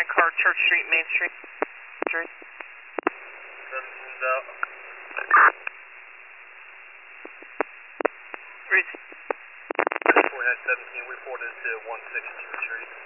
car, Church Street, Main Street. 17's out. Read. 4917, we reported to 116th Street.